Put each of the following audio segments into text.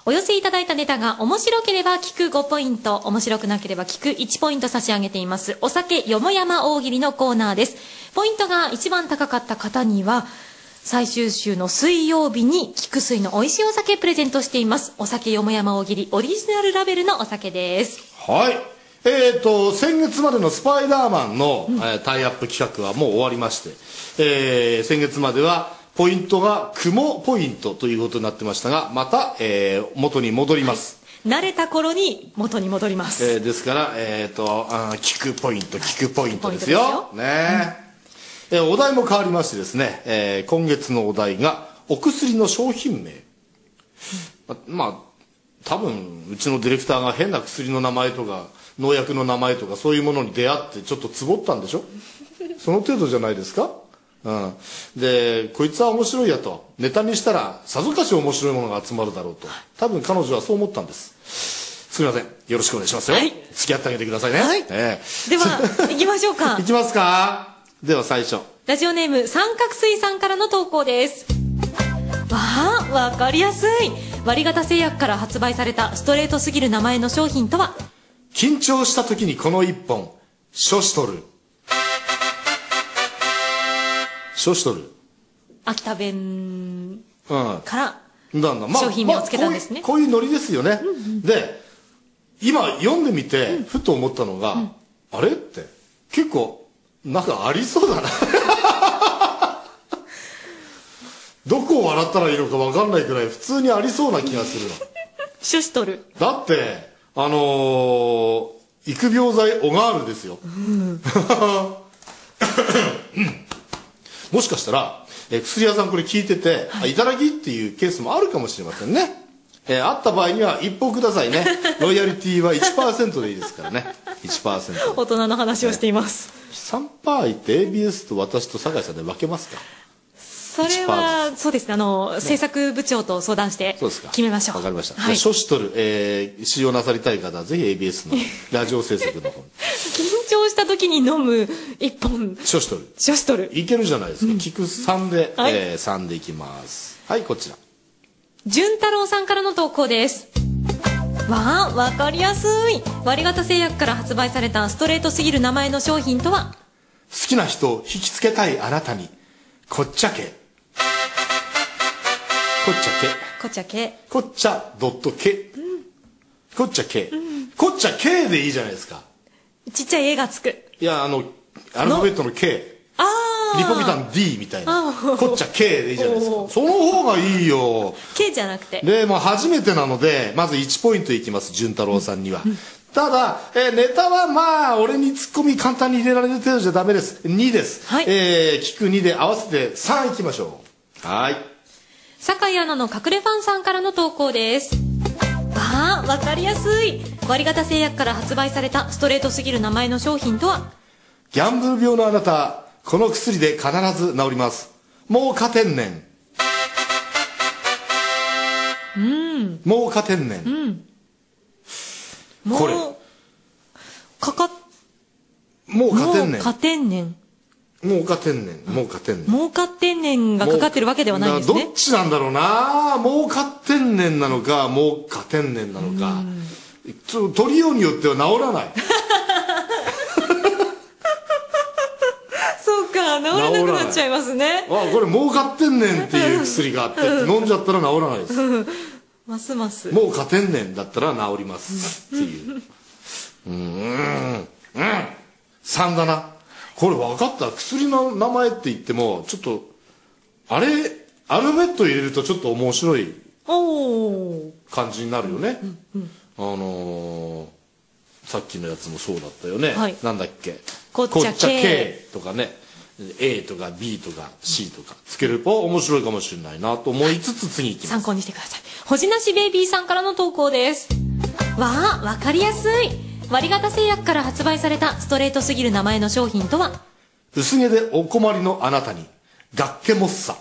お寄せいただいたネタが面白ければ聞く5ポイント、面白くなければ聞く1ポイント差し上げています。お酒よもやま大喜利のコーナーです。ポイントが一番高かった方には、最終週の水曜日に菊水の美味しいお酒プレゼントしています。お酒よもやま大喜利オリジナルラベルのお酒です。 はい。先月までのスパイダーマンの、タイアップ企画はもう終わりまして、先月まではポイントが雲ポイントということになってましたが、また、元に戻ります。 慣れた頃に元に戻ります。 ですから、聞くポイントですよ。お題も変わりましてですね、今月のお題がお薬の商品名。まあ、多分うちのディレクターが変な薬の名前とか農薬の名前とかそういうものに出会ってちょっとつぼったんでしょ。その程度じゃないですか。でこいつは面白いやとネタにしたらさぞかし面白いものが集まるだろうと多分彼女はそう思ったんです。すみません、よろしくお願いしますよ。付き合ってあげてくださいね。 では行きましょうか。 行きますか。では最初、 ラジオネーム三角水さんからの投稿です。わかりやすい。割型製薬から発売されたストレートすぎる名前の商品とは。 緊張した時にこの一本ショシトル。ショシトル、 秋田弁から商品名をつけたんですね。 こういうノリですよね。で今読んでみてふと思ったのが、あれって結構なんかありそうだな。どこを笑ったらいいのか分かんないくらい普通にありそうな気がするの。 シュシュトルだって育苗剤オガールですよ。もしかしたら薬屋さんこれ聞いてて、いただきっていうケースもあるかもしれませんね。あった場合には一報くださいね。ロイヤリティは 1% でいいですからね。1%。 大人の話をしています。 3%いて ABS と私と酒井さんで分けますか。 それはそうですね、制作部長と相談して決めましょう。 わかりました。ショシトル、使用なさりたい方はぜひ ABS のラジオ制作の方に。 緊張した時に飲む一本ショシトル。 ショシトルいけるじゃないですか。菊3で、3でいきます。はい、こちら潤太郎さんからの投稿です。わかりやすい。割型製薬から発売されたストレートすぎる名前の商品とは。 好きな人を引きつけたいあなたにこっちゃけ。こっちゃけ。 こっちゃけ。 こっちゃドットけ。こっちゃけ。こっちゃけでいいじゃないですか。 ちっちゃい絵がつく。 いやアルファベットの K。リポビタン D みたいな。こっちゃ K でいいじゃないですか。その方がいいよ。 K じゃなくて。 で初めてなのでまず1ポイントいきます。潤太郎さんには。ただ、ネタはまあ俺にツッコミ簡単に入れられる程度じゃダメです。2です。聞く2で合わせて3いきましょう。はい。 酒井アナの隠れファンさんからの投稿です。わかりやすい。割型製薬から発売されたストレートすぎる名前の商品とは。 ギャンブル病のあなた、この薬で必ず治ります。もう勝てんねん。もう勝てんねん。これもう勝てんねん。 もう勝てんねん。 もう勝てんねん。もう勝てんねん。 もう勝てんねんがかかってるわけではないんですね。 どっちなんだろうな。もう勝てんねんなのかもう勝てんねんなのか、取りようによっては治らない。 そうか、治らなくなっちゃいますね。 これ儲かってんねんっていう薬があって飲んじゃったら治らないです。 ますますもう勝てんねんだったら治りますっていう。3だな。これ分かった。薬の名前って言ってもちょっとあれアルファベット入れるとちょっと面白い感じになるよね。さっきのやつもそうだったよね。なんだっけ、 こっちゃ K とかね、 A とか B とか C とかつけると面白いかもしれないなと思いつつ次いきます。 参考にしてください。ほじなしベイビーさんからの投稿です。わかりやすい。割型製薬から発売されたストレートすぎる名前の商品とは。 薄毛でお困りのあなたにガッケモッサ。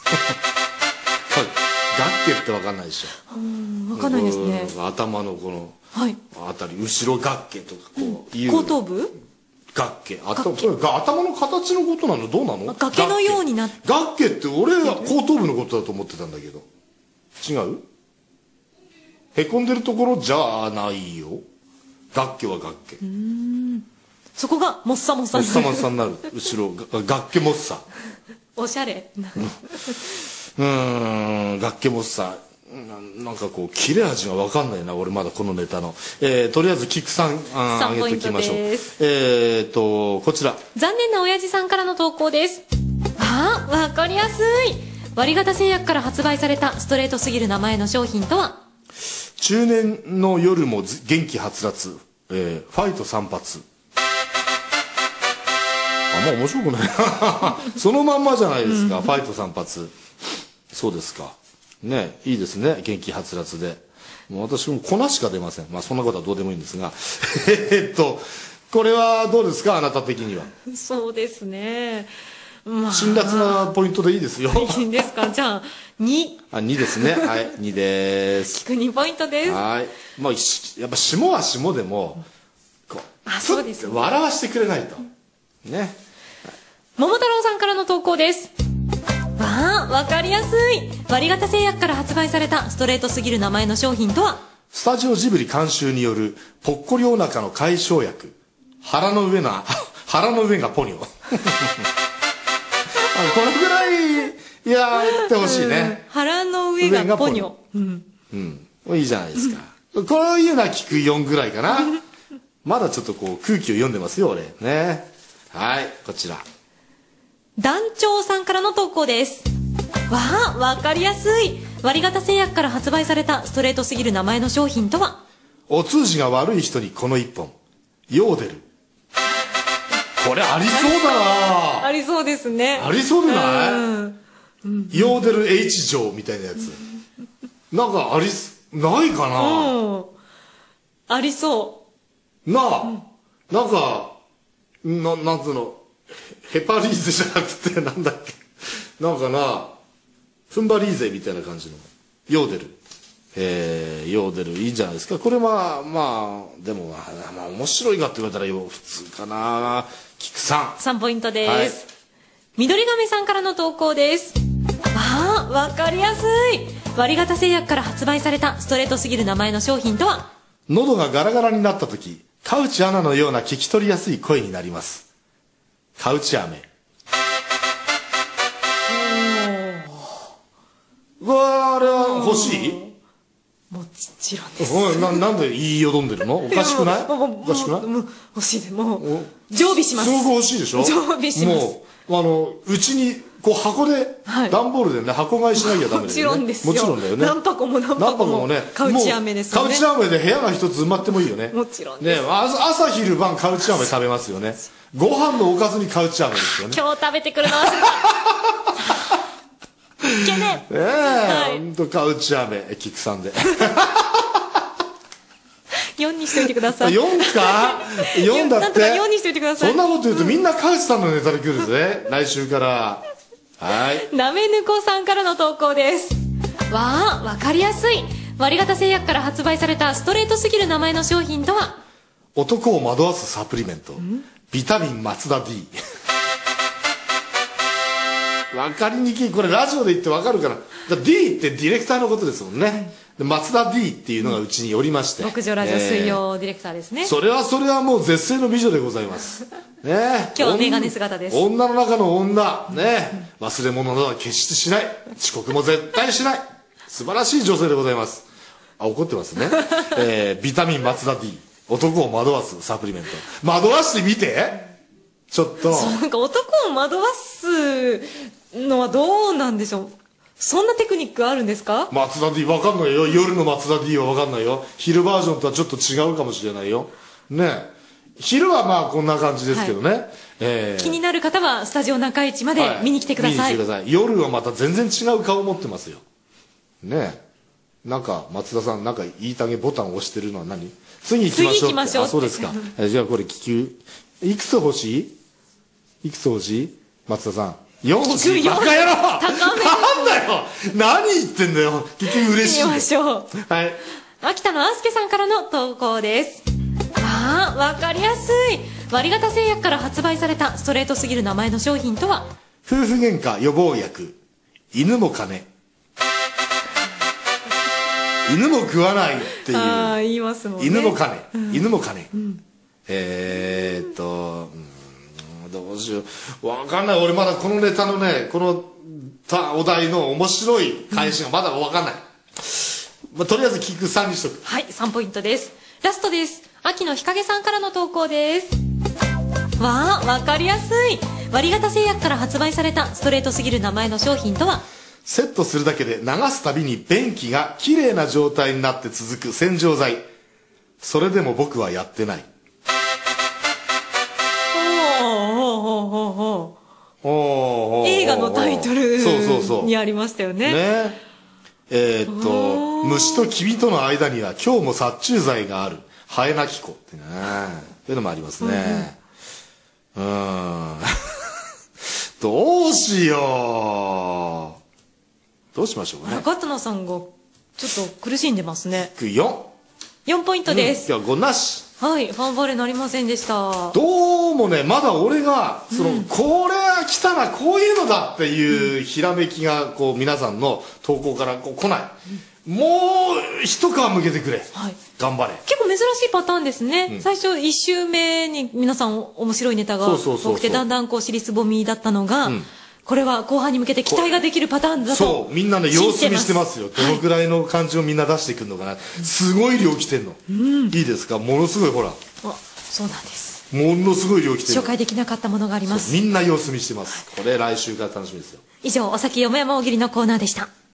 ガッケって分かんないでしょ。 分かんないですね。 頭のこのあたり、後ろガッケとかこういう後頭部ガッケ、頭の形のことなの。どうなの。 崖のようになって。 ガッケって俺は後頭部のことだと思ってたんだけど違う。 へこんでるところじゃないよ。ガッケはガッケ。 そこがもっさもっさもっさもっさになる。後ろガッケもっさ。 おしゃれ。 ガッケもっさ。なんかこう切れ味が分かんないな、俺まだこのネタの。とりあえずキクさんあげておきましょう。こちら。 残念な親父さんからの投稿です。ああ、わかりやすい。割型製薬から発売されたストレートすぎる名前の商品とは？ 中年の夜も元気はつらつ、ファイト散髪。あんま面白くないそのまんまじゃないですか、ファイト散髪。そうですかね、いいですね、元気はつらつで。もう私も粉しか出ません。まあそんなことはどうでもいいんですがこれはどうですか、あなた的には。 そうですね、 辛辣なポイントでいいですよ。 いいんですか。じゃあ 2ですね。はい、2です。 聞く2ポイントです。 はい。まあやっぱ下は下でもこうそうですね、 笑わしてくれないとね。 桃太郎さんからの投稿です。わかりやすい。割型製薬から発売されたストレートすぎる名前の商品とは？ スタジオジブリ監修によるぽっこりお腹の解消薬、腹の上がポニョこのぐらいやってほしいね。 腹の上がポニョ。 いいじゃないですか。こういうのは聞く4ぐらいかな。まだちょっとこう空気を読んでますよ俺ね。はい、こちら団長さんからの投稿です。わかりやすい。割型製薬から発売されたストレートすぎる名前の商品とは？ お通じが悪い人にこの一本、ヨーデル。これありそうだな。 ありそうですね。 ありそうでない？ヨーデル H 錠みたいなやつなんかないかな。 ありそうなあ、なんかなんつうの、ヘパリーゼじゃなくてなんだっけ、なんかな、フンバリーゼみたいな感じのヨーデル。ヨーデルいいんじゃないですか。これまあでもまあ面白いかって言われたら普通かな。キクさん 3ポイントです、はい、緑亀さんからの投稿です。わかりやすい。割型製薬から発売されたストレートすぎる名前の商品とは？ 喉がガラガラになった時、カウチアナのような聞き取りやすい声になります。カウチ飴。あれは欲しい？ もちろんです。 なんで言いよどんでるの？おかしくない？おかしくない？ 欲しいで、もう常備します。 すごく欲しいでしょ？ 常備します。 もううちにこう箱で、段ボールでね、箱買いしなきゃダメだよね。 もちろんですよ。 もちろんだよね。 何箱もね、カウチ飴ですよね。 カウチ飴で部屋が一つ埋まってもいいよね。 もちろんです。 ね、朝昼晩カウチ飴食べますよね。ご飯のおかずにカウチ飴ですよね。 今日食べてくるの忘れた。いけねえ。ほんとカウチ飴、キクさんで。 4にしといてください。 4か ?4 だって。 なんとか4にしといてください。 そんなこと言うとみんなカウチさんのネタで来るぜ。来週から。はい。 なめぬこさんからの投稿です。わかりやすい。割型製薬から発売されたストレートすぎる名前の商品とは？ 男を惑わすサプリメント。ビタミン松田 D。わかりにくい。これラジオで言ってわかるかな。D ってディレクターのことですもんね。松田 D っていうのがうちにおりまして。 極上ラジオ水曜ディレクターですね。 それはもう絶世の美女でございます。ね。 今日はメガネ姿です。 女の中の女。ね。忘れ物などは決してしない。遅刻も絶対しない。素晴らしい女性でございます。怒ってますね。ビタミン松田 D。男を惑わすサプリメント。惑わしてみて。ちょっと。 なんか男を惑わすのはどうなんでしょう。そんなテクニックあるんですか？ 松田 D わかんないよ。夜の松田 D はわかんないよ。昼バージョンとはちょっと違うかもしれないよ。ね。昼はまあこんな感じですけどね。 気になる方はスタジオ中市まで見に来てください。 見に来てください。夜はまた全然違う顔持ってますよ。ね。なんか松田さんなんか言いたげボタンを押してるのは何？次行きましょう。次行きましょう。あ、そうですか。じゃあこれ聞く。いくつ欲しい？いくつ欲しい？松田さん。4欲しい。バカ野郎！ 高め。 なんだよ！何言ってんだよ！結局嬉しい。 行きましょう。 はい。 秋田のあすけさんからの投稿です。わかりやすい。割型製薬から発売されたストレートすぎる名前の商品とは？ 夫婦喧嘩予防薬。犬も金。 犬も食わないっていう。 ああ、言いますもんね。 犬も金。犬も金。どうしよう。わかんない。俺まだこのネタのね、このお題の面白い返しがまだわかんない。まあ、とりあえず聞く3にしとく。 はい、3ポイントです。ラストです。秋の日陰さんからの投稿です。わあ、わかりやすい。割型製薬から発売されたストレートすぎる名前の商品とは？ セットするだけで流すたびに便器がきれいな状態になって続く洗浄剤。それでも僕はやってない。映画のタイトルにありましたよね。 虫と君との間には今日も殺虫剤がある。ハエナキコってね。そういうのもありますね。どうしよう。どうしましょうね。 中田さんがちょっと苦しんでますね。4ポイントです。 今日は5なし。 はい、ファンファーレなりませんでした。 どうもね、まだ俺がこれは来たらこういうのだっていうひらめきがこう皆さんの投稿からこう来ない。もう一皮向けてくれ。はい、頑張れ。 結構珍しいパターンですね。最初1週目に皆さん面白いネタが多くて、だんだんこう尻すぼみだったのが、これは後半に向けて期待ができるパターンだと。 そう、みんなね様子見してますよ。どのくらいの感じをみんな出してくるのかな。すごい量来てんの。いいですか？ものすごいほら。 あ、そうなんです。 ものすごい量来てる。 紹介できなかったものがあります。 みんな様子見してます。これ来週から楽しみですよ。 以上、お酒よもやま大喜利のコーナーでした。